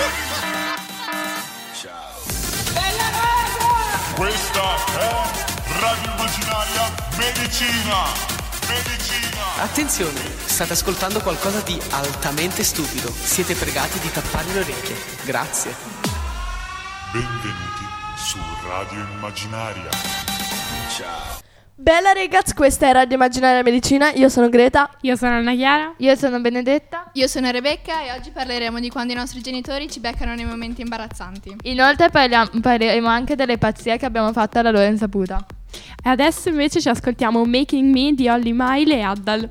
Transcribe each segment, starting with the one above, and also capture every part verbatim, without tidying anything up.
Questa è Radio Immaginaria Medicina. Medicina. Attenzione, state ascoltando qualcosa di altamente stupido. Siete pregati di tappare le orecchie. Grazie. Benvenuti su Radio Immaginaria. Ciao. Bella ragazzi, questa è Radio Immaginaria Medicina. Io sono Greta. Io sono Anna Chiara. Io sono Benedetta. Io sono Rebecca e oggi parleremo di quando i nostri genitori ci beccano nei momenti imbarazzanti. Inoltre parliamo, parleremo anche delle pazzie che abbiamo fatto alla loro insaputa. E adesso invece ci ascoltiamo Making Me di Olly Mile e Addal.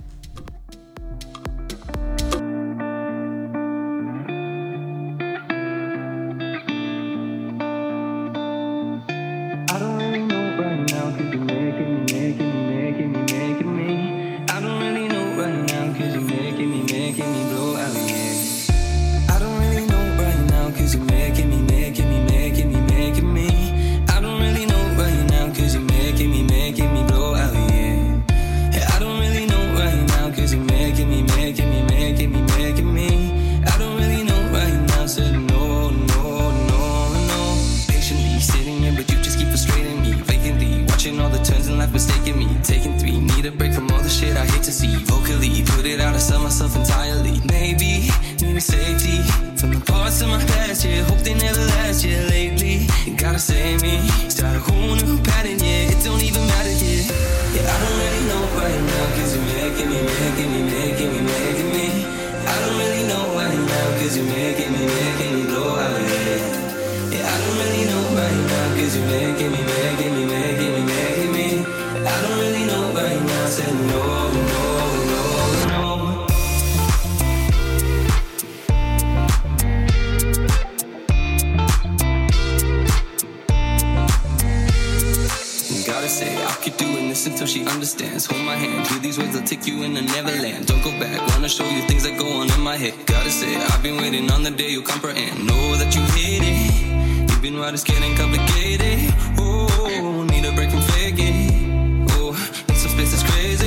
Until she understands. Hold my hand, hear these words, I'll take you into Neverland. Don't go back, wanna show you things that go on in my head. Gotta say, I've been waiting on the day you comprehend. Know that you hate it, you've been right, it's getting complicated. Oh, need a break from faking. Oh, in some space it's crazy.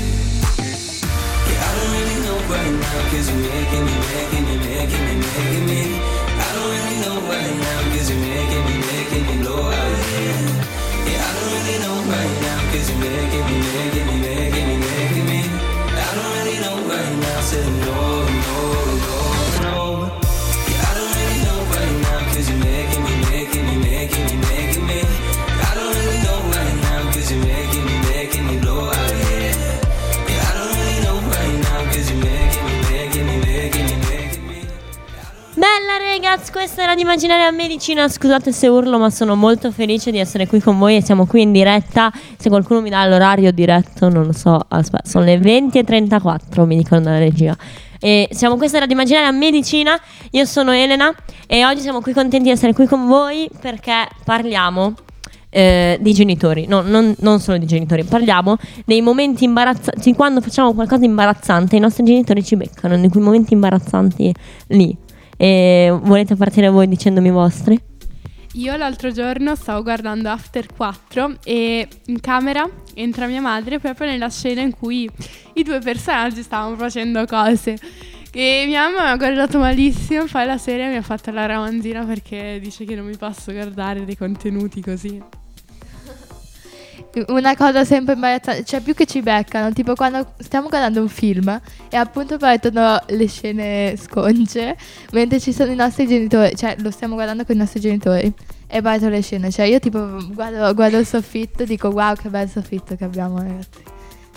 Yeah, I don't really know right now, cause you're making me, making me, making me, making me. I don't really know right now, cause you're making me, making me blow out here. Yeah, I don't really know right now, cause you're making me, making me, making me, making me. I don't really know right now, say no, no, no, no. Yeah, I don't really know right now, cause you're making me, making me, making me, making me. I don't really know right now, cause you're making me, making me blow out here. Yeah, I don't really know right now, cause you're making me, making me, making me, making me. Bella ragazzi, questa era di Immaginaria Medicina. Scusate se urlo, ma sono molto felice di essere qui con voi e siamo qui in diretta. Se qualcuno mi dà l'orario diretto, non lo so. Aspetta, sono le venti e trentaquattro, mi dicono dalla regia. E siamo questa era di Immaginaria Medicina. Io sono Elena e oggi siamo qui contenti di essere qui con voi perché parliamo eh, di genitori. No, non, non solo di genitori, parliamo dei momenti imbarazzanti. Quando facciamo qualcosa di imbarazzante, i nostri genitori ci beccano, di quei momenti imbarazzanti lì. E volete partire voi dicendomi i vostri? Io l'altro giorno stavo guardando After quattro e in camera entra mia madre proprio nella scena in cui i due personaggi stavano facendo cose e mia mamma mi ha guardato malissimo. Poi la serie mi ha fatto la ramanzina perché dice che non mi posso guardare dei contenuti così. Una cosa sempre imbarazzante, cioè più che ci beccano, tipo quando stiamo guardando un film e appunto partono le scene sconce mentre ci sono i nostri genitori, cioè lo stiamo guardando con i nostri genitori e partono le scene, cioè io tipo guardo, guardo il soffitto e dico wow che bel soffitto che abbiamo ragazzi.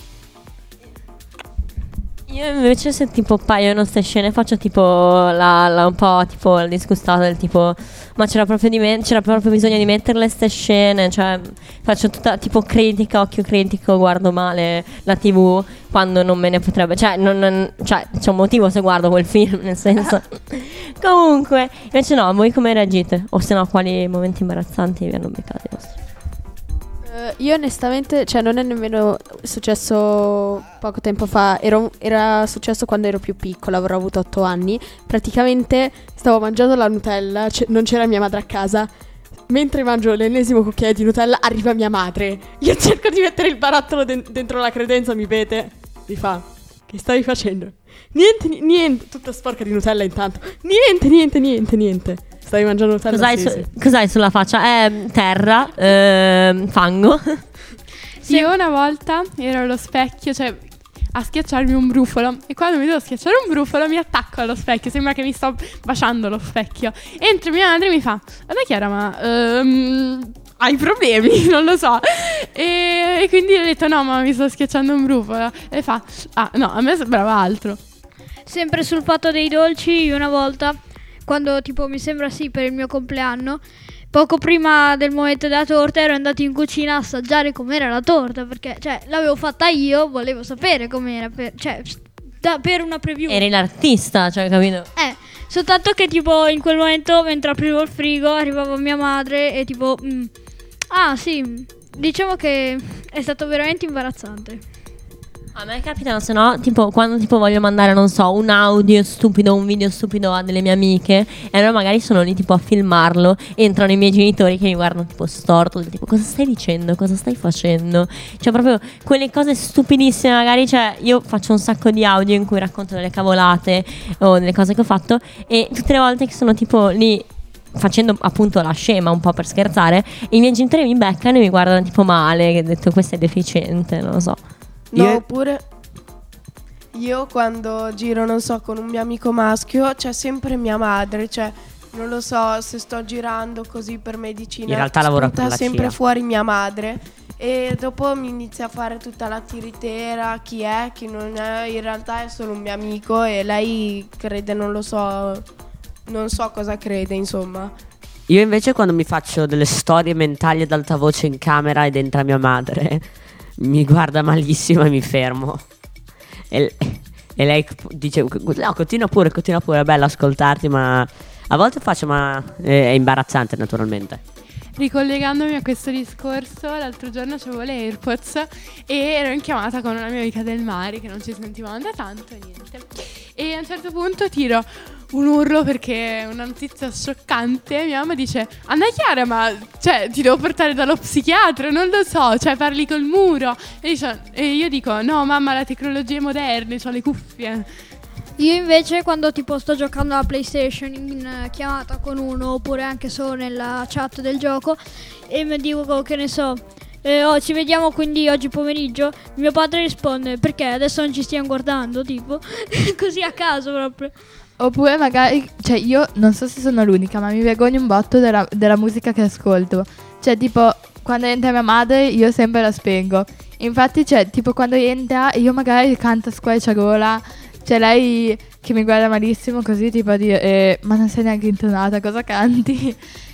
Io invece se tipo paiono ste scene faccio tipo la, la un po' tipo il disgustato del tipo ma c'era proprio, di me- c'era proprio bisogno di metterle ste scene, cioè faccio tutta tipo critica, occhio critico, guardo male la tivù quando non me ne potrebbe, cioè, non, non, cioè c'è un motivo se guardo quel film, nel senso. Comunque invece no, voi come reagite? O se no quali momenti imbarazzanti vi hanno beccato i vostri? Uh, io onestamente, cioè non è nemmeno successo poco tempo fa, ero, era successo quando ero più piccola, avrò avuto otto anni. Praticamente stavo mangiando la Nutella, c- non c'era mia madre a casa. Mentre mangio l'ennesimo cucchiaio di Nutella arriva mia madre. Io cerco di mettere il barattolo de- dentro la credenza, mi vede, mi fa: che stavi facendo? Niente, ni- niente. Tutta sporca di Nutella intanto. Niente, niente, niente, niente. Stavi mangiando Nutella? Cos'hai, Sì, su- sì. cos'hai sulla faccia? Eh, terra, ehm, fango. Io una volta ero allo specchio, cioè a schiacciarmi un brufolo, e quando mi devo schiacciare un brufolo mi attacco allo specchio, sembra che mi sto baciando lo specchio. Entra mia madre e mi fa: guarda Chiara, ma ehm, hai problemi? Non lo so. E, e quindi ho detto: no, ma mi sto schiacciando un brufolo. E fa: ah no, a me sembrava altro. Sempre sul fatto dei dolci, io una volta, quando tipo mi sembra sì per il mio compleanno, poco prima del momento della torta ero andato in cucina a assaggiare com'era la torta, perché cioè l'avevo fatta io, volevo sapere com'era, per, cioè da, per una preview. Eri l'artista, cioè, capito? Eh, soltanto che tipo in quel momento mentre aprivo il frigo arrivava mia madre e tipo mm, ah sì, diciamo che è stato veramente imbarazzante. A me capitano, se no, tipo, quando tipo voglio mandare, non so, un audio stupido, un video stupido a delle mie amiche, e allora magari sono lì tipo a filmarlo, entrano i miei genitori che mi guardano tipo storto, tipo, cosa stai dicendo, cosa stai facendo? Cioè proprio quelle cose stupidissime, magari, cioè io faccio un sacco di audio in cui racconto delle cavolate o delle cose che ho fatto, e tutte le volte che sono tipo lì facendo appunto la scema un po' per scherzare, i miei genitori mi beccano e mi guardano tipo male, che ho detto questa è deficiente, non lo so. No, Io- oppure io quando giro, non so, con un mio amico maschio, c'è sempre mia madre, cioè non lo so, se sto girando così per medicina, In realtà lavora spunta per la sempre C I A. fuori mia madre e dopo mi inizia a fare tutta la tiritera, chi è, chi non è, in realtà è solo un mio amico e lei crede, non lo so, non so cosa crede, insomma. Io invece quando mi faccio delle storie mentali ad alta voce in camera ed entra mia madre, mi guarda malissimo e mi fermo. E, e lei dice: no, continua pure, continua pure, è bello ascoltarti, ma a volte faccio, ma è imbarazzante naturalmente. Ricollegandomi a questo discorso, l'altro giorno avevo le AirPods e ero in chiamata con una mia amica del mare che non ci sentivamo da tanto e niente. E a un certo punto tiro un urlo perché è una notizia scioccante. Mia mamma dice: Anna Chiara, ma cioè ti devo portare dallo psichiatra, non lo so, cioè parli col muro. E, dice, e io dico: no mamma, la tecnologia è moderna, ho le cuffie. Io invece quando tipo sto giocando alla PlayStation in eh, chiamata con uno oppure anche solo nella chat del gioco e mi dico che ne so eh, oh, ci vediamo quindi oggi pomeriggio, mio padre risponde: perché adesso non ci stiamo guardando, tipo così a caso proprio. Oppure magari, cioè io non so se sono l'unica, ma mi vergogno un botto della, della musica che ascolto. Cioè tipo quando entra mia madre io sempre la spengo. Infatti cioè tipo quando entra io magari canto a squarciagola. C'è lei che mi guarda malissimo così tipo a dire eh, ma non sei neanche intonata, cosa canti?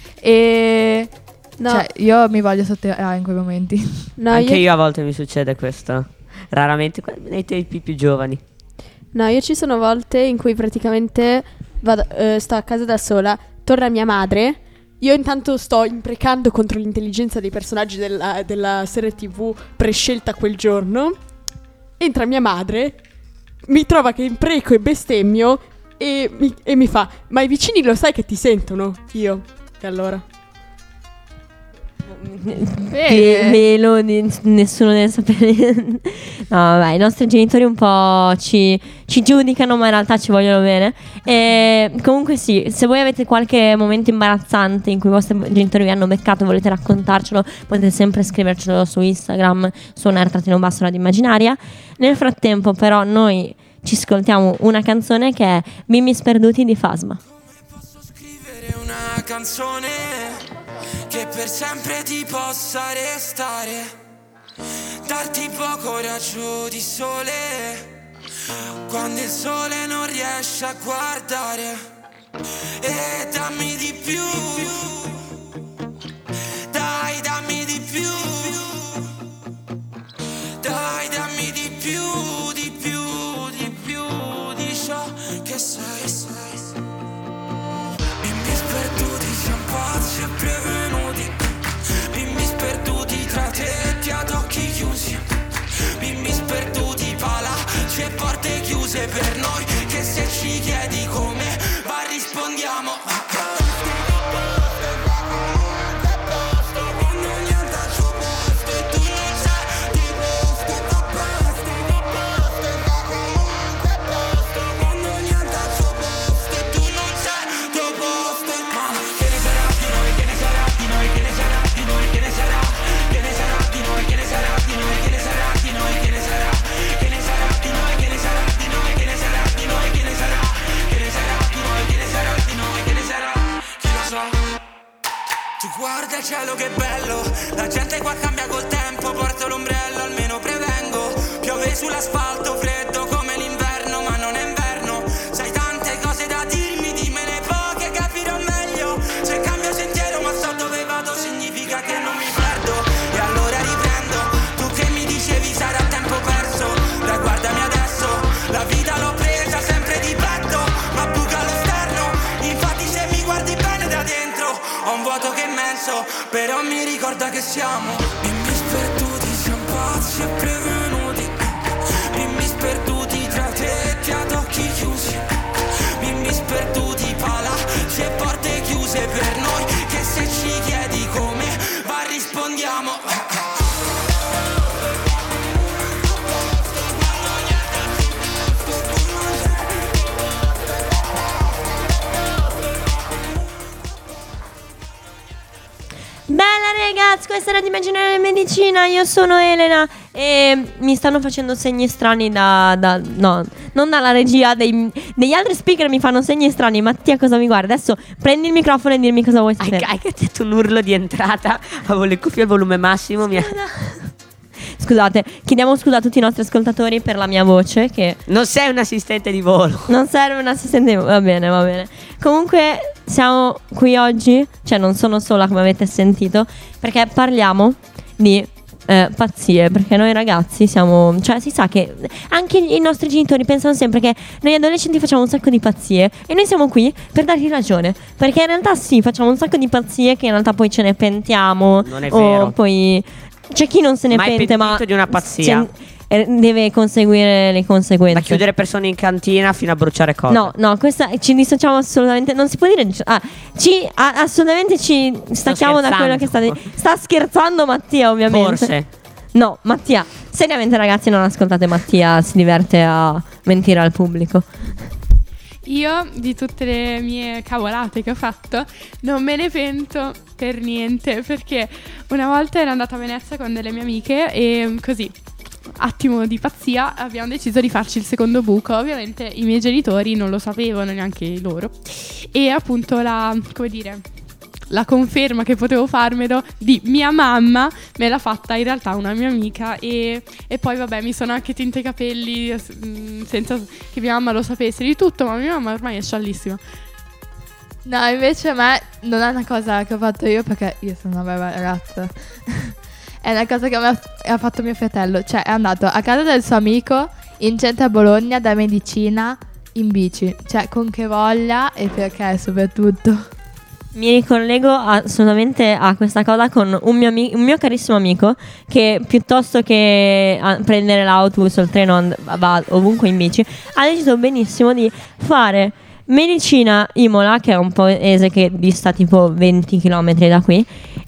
E No. cioè io mi voglio sotterrare in quei momenti. No, Anche io, io a volte mi succede questo. Raramente que- nei tempi più giovani. no, io ci sono volte in cui praticamente vado, eh, sto a casa da sola, torna mia madre, io intanto sto imprecando contro l'intelligenza dei personaggi della, della serie tivù prescelta quel giorno, entra mia madre, mi trova che impreco e bestemmio e mi, e mi fa: ma i vicini lo sai che ti sentono? Io, e allora? Che velo, ne- nessuno deve sapere. No, vabbè, i nostri genitori un po' ci, ci giudicano, ma in realtà ci vogliono bene. E comunque sì, se voi avete qualche momento imbarazzante in cui i vostri genitori vi hanno beccato e volete raccontarcelo, potete sempre scrivercelo su Instagram, su Nerd-basso Radio Immaginaria. Nel frattempo però noi ci ascoltiamo una canzone che è Bimbi Sperduti di Fasma. Posso scrivere una canzone che per sempre ti possa restare, darti poco raggio di sole quando il sole non riesce a guardare, e dammi di più, dai dammi di più, dai dammi di più, di più, di più di ciò che sei, sei. Bimbi sperduti, siamo pazzi e prevenuti, bimbi sperduti tra tetti ad occhi chiusi, bimbi sperduti, palazzi e porte chiuse per noi, che se ci chiedi come va rispondiamo ah, ah. guarda il cielo che bello, la gente qua cambia col tempo, porto l'ombrello almeno prevengo, piove sull'asfalto freddo come l'inverno ma non è inverno, sai tante cose da dirmi, dimmene poche capirò meglio, se cambio sentiero ma so dove vado significa che non mi perdo, e allora riprendo, tu che mi dicevi sarà tempo perso, dai guardami adesso, la vita l'ho presa sempre di petto, ma buca all'esterno, infatti se mi guardi bene da dentro ho un vuoto che è immenso, però mi ricorda che siamo bimbi sperduti, siamo pazzi e prevenuti, bimbi sperduti tra tetti ad occhi chiusi, bimbi sperduti, palazzi e porte chiuse per noi, che se ci chiedi come va rispondiamo. Bella ragazzi, questa era di Immaginaria Medicina, io sono Elena e mi stanno facendo segni strani da, da no, non dalla regia, dei, degli altri speaker mi fanno segni strani. Mattia, cosa mi guarda? Adesso prendi il microfono e dirmi cosa vuoi sapere. Hai, hai detto un urlo di entrata, avevo le cuffie al volume massimo. Mi ha... Scusate, chiediamo scusa a tutti i nostri ascoltatori per la mia voce, che non sei un assistente di volo. Non serve un assistente di volo, va bene, va bene. Comunque siamo qui oggi, cioè non sono sola come avete sentito, perché parliamo di eh, pazzie, perché noi ragazzi siamo, cioè si sa che anche i nostri genitori pensano sempre che noi adolescenti facciamo un sacco di pazzie e noi siamo qui per dargli ragione, perché in realtà sì, facciamo un sacco di pazzie che in realtà poi ce ne pentiamo. Non è o vero. Poi c'è chi non se ne Ma è pente, ma pentito di una pazzia. c'è- deve conseguire le conseguenze. Da chiudere persone in cantina fino a bruciare cose. No, no, questa ci dissociamo assolutamente. Non si può dire. Ah, ci a- assolutamente ci stacchiamo da quello che sta di- sta scherzando Mattia, ovviamente. Forse. No, Mattia. Seriamente, ragazzi, non ascoltate Mattia. Si diverte a mentire al pubblico. Io di tutte le mie cavolate che ho fatto non me ne pento per niente, perché una volta ero andata a Venezia con delle mie amiche e così, attimo di pazzia, abbiamo deciso di farci il secondo buco. Ovviamente i miei genitori non lo sapevano, neanche loro, e appunto la, come dire, la conferma che potevo farmelo di mia mamma me l'ha fatta in realtà una mia amica, e, e poi vabbè mi sono anche tinta i capelli mh, senza che mia mamma lo sapesse di tutto, ma mia mamma ormai è sciallissima. No, invece a me non è una cosa che ho fatto io, perché io sono una brava ragazza. È una cosa che a me ha fatto mio fratello. Cioè è andato a casa del suo amico in centro a Bologna da medicina in bici. Cioè con che voglia e perché soprattutto. Mi ricollego assolutamente a questa cosa con un mio, ami- un mio carissimo amico che piuttosto che a prendere l'autobus o il treno and- va ovunque in bici, ha deciso benissimo di fare medicina Imola, che è un paese che dista tipo venti chilometri da qui,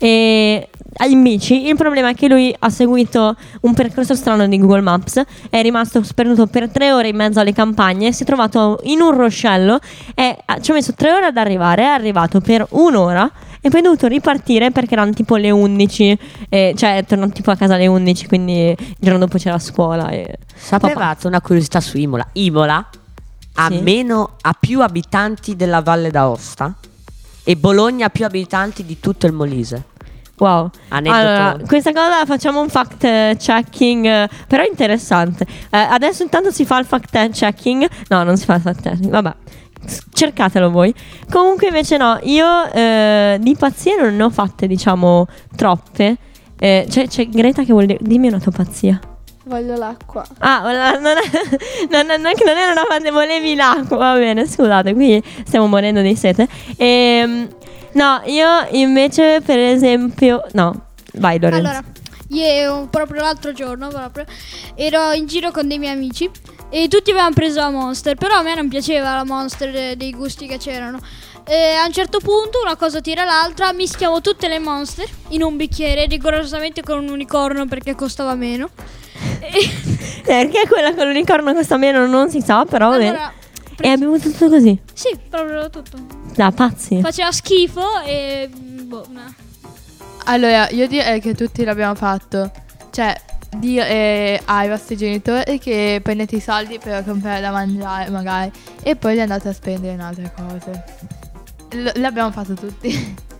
e in bici. Il problema è che lui ha seguito un percorso strano di Google Maps, è rimasto sperduto per tre ore in mezzo alle campagne, si è trovato in un ruscello e ci ha messo tre ore ad arrivare, è arrivato per un'ora e poi è dovuto ripartire perché erano tipo le undici, e, cioè è tornato tipo a casa alle undici, quindi il giorno dopo c'era scuola. E... Sapevate una curiosità su Imola? Imola ha Sì. meno, ha più abitanti della Valle d'Aosta e Bologna ha più abitanti di tutto il Molise. Wow. Aneddoto. Allora, questa cosa facciamo un fact eh, checking, eh, però interessante. Eh, adesso intanto si fa il fact checking. No, non si fa il fact checking, vabbè. S- Cercatelo voi. Comunque invece no, io eh, di pazzie non ne ho fatte, diciamo, troppe. Eh, c'è, c'è Greta che vuol dire, dimmi una tua pazzia. Voglio l'acqua. Ah, vola- non, è, non, è- non è che non era una pazzia, volevi l'acqua. Va bene, scusate, qui stiamo morendo di sete. Ehm No, io invece per esempio... No, vai Lorenzo. Allora, io proprio l'altro giorno proprio ero in giro con dei miei amici e tutti avevano preso la Monster, però a me non piaceva la Monster de- dei gusti che c'erano. E a un certo punto una cosa tira l'altra, mischiamo tutte le Monster in un bicchiere, rigorosamente con un unicorno perché costava meno. E Perché quella con l'unicorno costa meno non si sa, però vabbè. allora, E abbiamo tutto così. sì, proprio tutto. Da pazzi. Faceva schifo e boh, no. Allora, io direi che tutti l'abbiamo fatto. Cioè, dire eh, ai vostri genitori che prendete i soldi per comprare da mangiare magari e poi li andate a spendere in altre cose. L- l'abbiamo fatto tutti.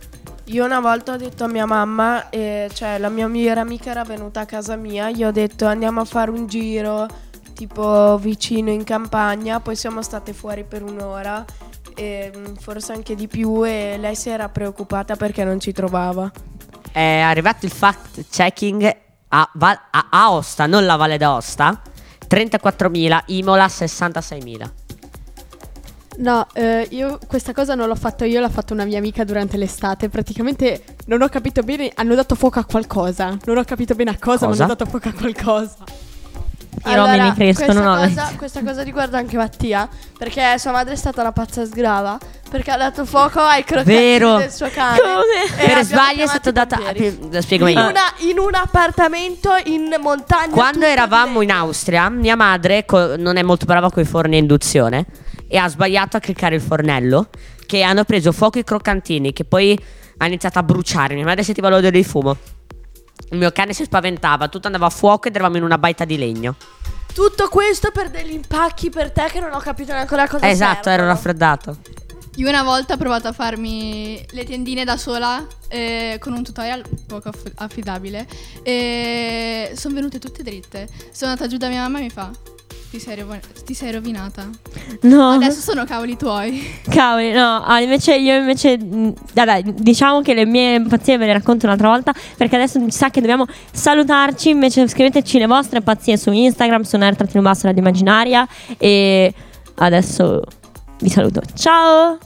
Io una volta ho detto a mia mamma, eh, cioè la mia migliore amica era venuta a casa mia, gli ho detto andiamo a fare un giro tipo vicino in campagna, poi siamo state fuori per un'ora, e, forse anche di più, e lei si era preoccupata perché non ci trovava. È arrivato il fact checking a, Val- a Aosta, non la Valle d'Aosta, trentaquattromila, Imola sessantaseimila. No, eh, io questa cosa non l'ho fatta io, l'ha fatta una mia amica durante l'estate. Praticamente non ho capito bene, hanno dato fuoco a qualcosa. Non ho capito bene a cosa, Cosa? ma hanno dato fuoco a qualcosa. I romi mi crescono, no? questa, cosa, questa cosa riguarda anche Mattia, perché sua madre è stata una pazza sgrava, perché ha dato fuoco ai crocchetti Vero. del suo cane. Come? E Per abbiamo sbaglio è chiamato stato i data. pompieri. Lo spiego in, meglio. una, in un appartamento in montagna. Quando tutto eravamo in Austria, mia madre co- non è molto brava con i forni a induzione e ha sbagliato a cliccare il fornello, che hanno preso fuoco i croccantini, che poi ha iniziato a bruciare. Mia madre sentiva l'odore di fumo. Il mio cane si spaventava, tutto andava a fuoco ed eravamo in una baita di legno. Tutto questo per degli impacchi per te che non ho capito neanche a cosa Esatto, servono. ero raffreddato. Io una volta ho provato a farmi le tendine da sola eh, con un tutorial poco aff- affidabile e sono venute tutte dritte. Sono andata giù da mia mamma e mi fa: Ti sei, rovo- ti sei rovinata. No. Adesso sono cavoli tuoi. Cavoli, no, ah, invece io invece mh, vabbè, diciamo che le mie empazie ve le racconto un'altra volta, perché adesso mi sa che dobbiamo salutarci. Invece scriveteci le vostre empazie su Instagram, su Nerd-Basso Radio Immaginaria, e adesso vi saluto. Ciao!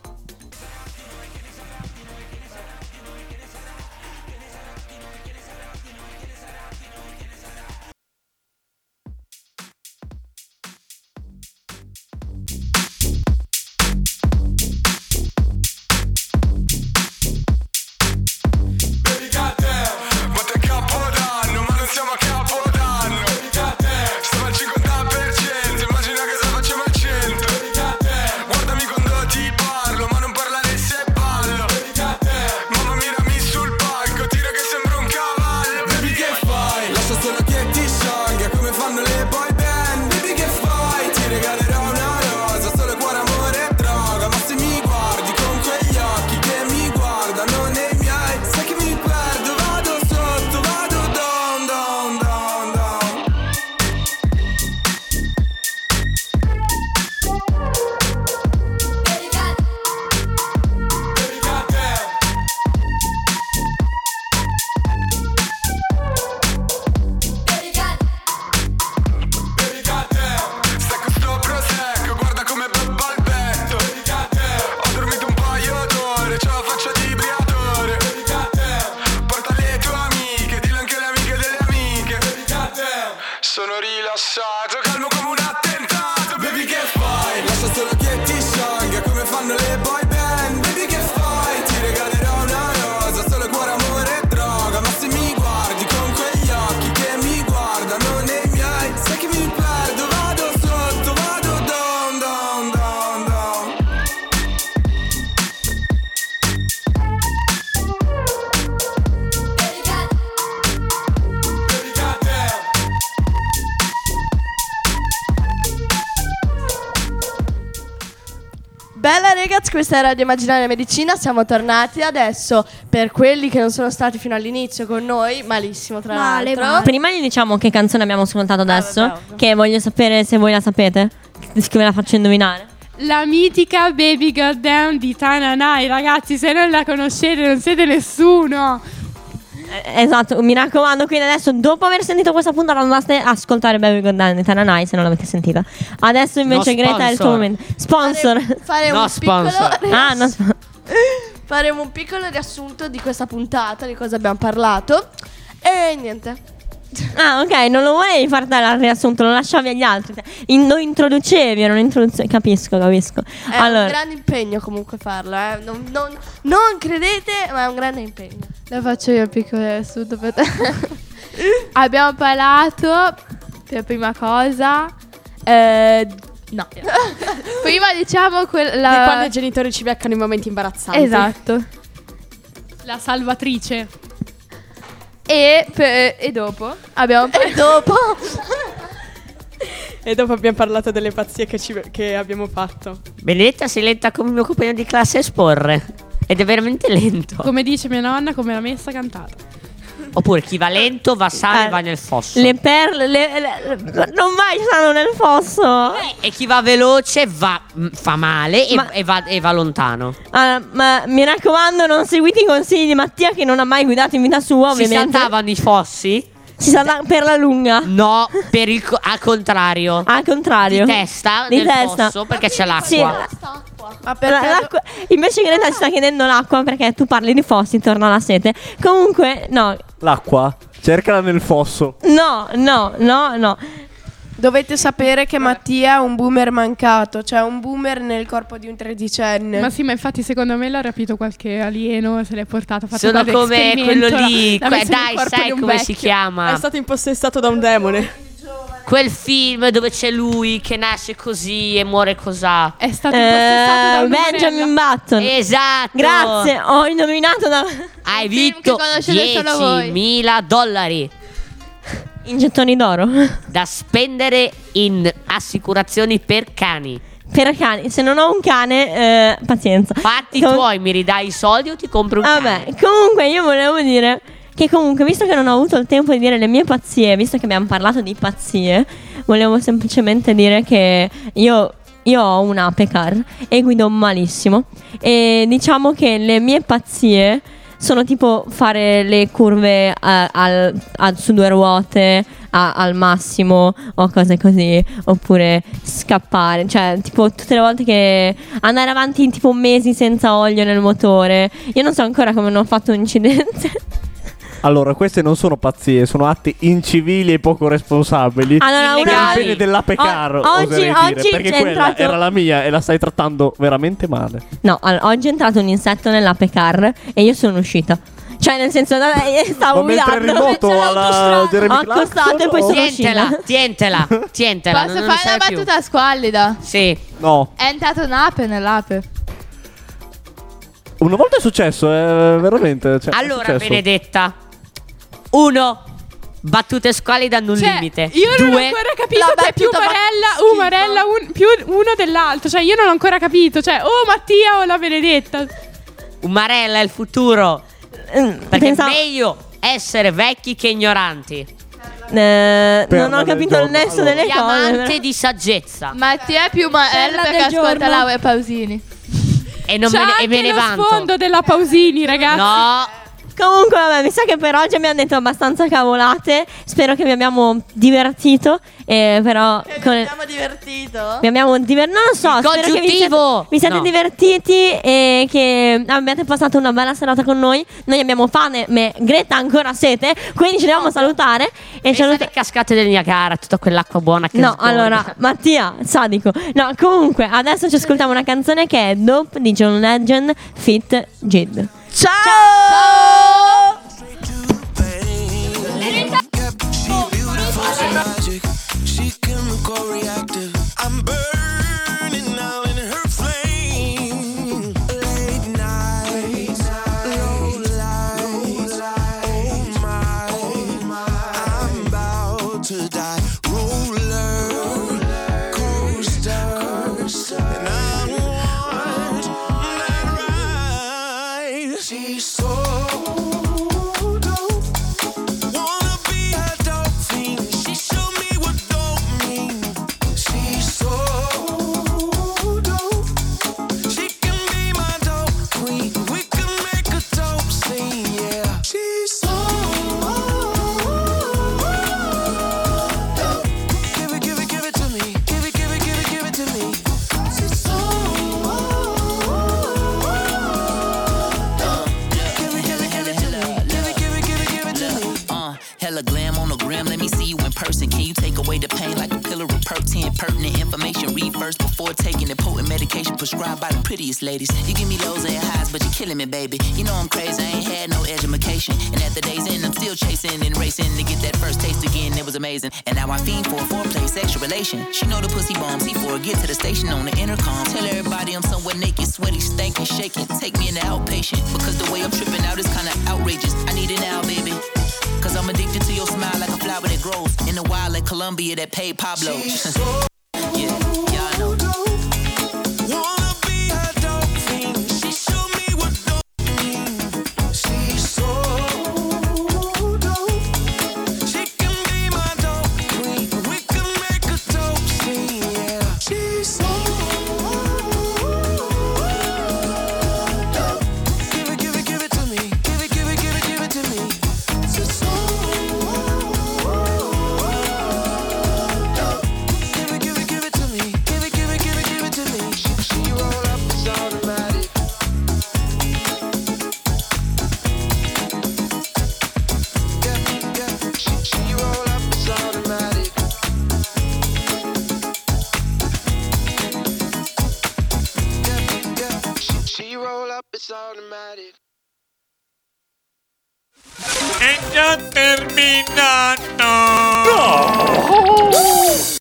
Bella ragazzi, questa è Radio Immaginaria Medicina, siamo tornati adesso. Per quelli che non sono stati fino all'inizio con noi, malissimo tra Male, l'altro male. Prima gli diciamo che canzone abbiamo ascoltato adesso, Ah, vabbè, ovvio. che voglio sapere se voi la sapete, che ve la faccio indovinare. La mitica Baby Goddamn di Tananai, ragazzi, se non la conoscete non siete nessuno. Eh, Esatto, mi raccomando, quindi adesso dopo aver sentito questa puntata andate a ascoltare Baby Goddamn di Tananai se non l'avete sentita. Adesso invece No Greta è il tuo sponsor. momento. Sponsor. Fare, fare No un sponsor. piccolo Ah, no, sp- faremo un piccolo riassunto di questa puntata, di cosa abbiamo parlato. E niente. Ah, ok, non lo volevi far dare al riassunto, lo lasciavi agli altri. In- lo introducevi, era un'introduzione. Capisco, capisco. È Allora, un grande impegno comunque farlo, eh. non, non- non credete, ma è un grande impegno. Lo faccio io il piccolo riassunto per te. Abbiamo parlato per prima cosa. Eh, no. Prima diciamo quella. Di quando i genitori ci beccano in momenti imbarazzanti. Esatto. La salvatrice. E, per- e dopo abbiamo E dopo E dopo abbiamo parlato delle pazzie che, ci- che abbiamo fatto. Benedetta si lenta come il mio compagno di classe a esporre. ed è veramente lento. Come dice mia nonna, come la messa cantata. Oppure chi va lento va sano Eh, e va nel fosso. Le perle le- le- non vai sano nel fosso. E chi va veloce va, mh, fa male e, Ma- e va, e va lontano. Ah, ma mi raccomando, non seguite i consigli di Mattia, che non ha mai guidato in vita sua, Si ovviamente. saltavano i fossi? Si salta per la lunga. No, per il co- al contrario. Al contrario. Di testa Di nel testa. fosso perché c'è l'acqua. Sì. Ma La- perché l'acqua- invece Greta ci sta chiedendo l'acqua perché tu parli di fossi, torna alla sete. Comunque, no, L'acqua? Cercala nel fosso. no, no, no, no. dovete sapere che Mattia è un boomer mancato, cioè un boomer nel corpo di un tredicenne. Ma sì, ma infatti secondo me l'ha rapito qualche alieno, se l'è portato, ha fatto Sono qualche come esperimento, quello lì, l'ha que- messo nel dai, corpo sai di un come si vecchio. chiama? È stato impossessato da un demone. Quel film dove c'è lui che nasce così e muore cosà. È stato impossessato da Eh, un Benjamin Button. Esatto. Grazie, ho indovinato da... Hai film vinto che conoscete solo voi. diecimila dollari in gettoni d'oro. da spendere in assicurazioni per cani. Per cani, se non ho un cane, eh, pazienza. Fatti Com- tuoi, mi ridai i soldi o ti compro un Vabbè, cane? comunque io volevo dire che comunque, visto che non ho avuto il tempo di dire le mie pazzie, visto che abbiamo parlato di pazzie, volevo semplicemente dire che io, io ho un Apecar e guido malissimo. E diciamo che le mie pazzie sono tipo fare le curve a- al- a- su due ruote a- al massimo o cose così, oppure scappare, cioè tipo tutte le volte che andare avanti tipo mesi senza olio nel motore. Io non so ancora come non ho fatto un incidente. Allora, queste non sono pazzie, sono atti incivili e poco responsabili. Allora, per una- il bene dell'Apecar, O- oggi- oserei dire, oggi perché c'è quella entrato- era la mia e la stai trattando veramente male. No, allora, oggi è entrato un insetto nell'Apecar e io sono uscita. Cioè, nel senso, eh, stavo Ma mentre eri in guidando. moto alla Jeremy Ho accostato e poi Clarkson, sono o- Tientela, uscita. tientela, tientela. Posso non ne fare una serve più. battuta squallida? Sì. No. È entrato un'ape nell'ape. Una volta è successo, eh, veramente. Cioè, è Allora, successo. Benedetta. Uno. Battute squallide hanno un Cioè, limite. io non ho Due. ancora capito La che è più battuta fa Marella, Umarella, un, più uno dell'altro. Cioè, io non ho ancora capito. Cioè, o Mattia o la Benedetta. Umarella è il futuro. Perché pensavo- è meglio essere vecchi che ignoranti. Eh, non Perla ho del capito il giorno. nesso Allora. delle cose. Diamante di saggezza. Mattia è più Marella Perla perché del ascolta giorno. Laura Pausini. E non C'è me ne, e anche me ne lo vanto. sfondo della Pausini, ragazzi. No. Comunque, vabbè, mi sa che per oggi abbiamo detto abbastanza cavolate. Spero che vi abbiamo divertito. Eh, però. Che con- mi abbiamo divertito. Vi abbiamo divertito. Non lo so. Il spero che vi siete, congiuntivo. vi siete No. divertiti e che abbiate passato una bella serata con noi. Noi abbiamo fame, ma Greta ha ancora sete. Quindi ci dobbiamo salutare. E Pensa saluta- alle cascate del Niagara, tutta quell'acqua buona che No, sgorga. allora, Mattia, sadico. No, comunque, adesso ci ascoltiamo una canzone che è Dope di John Legend Fit Jid. Ciao! Magic, she chemical reactive. I'm burning now in her flame. Late nights, low lights. Oh my, I'm about to die. Roller coaster, and I want that ride. She's so dope. Wanna be a dope fiend. She showed me what dope means. She's so dope. She can be my dope queen. We can make a dope scene, yeah. She's so dope. Give it, give it, give it to me. Give it, give it, give it, give it to me. She's so dope. Give it, give it, give it to me. Give it, give it, give it, give it to me. Uh, hella glam on the gram, let me see you in person. Can you take away the pain like a pillar of pertinent, pertinent information? Read first before taking the potent medication prescribed by the prettiest ladies. You give me lows and highs, but you're killing me, baby. You know I'm crazy, I ain't had no education. And at the day's end, I'm still chasing and racing to get that first taste again. It was amazing. And now I fiend for a foreplay, sexual relation. She know the pussy bombs, he for get to the station on the intercom. Tell everybody I'm somewhere naked, sweaty, stankin', shaking. Take me in the outpatient, because the way I'm tripping out is kinda outrageous. I need it now, baby. Cause I'm addicted to your smile like a flower that grows in the wild like Colombia that paid Pablo. Yeah, y'all know. roll up, it's automatic. È già terminato. No!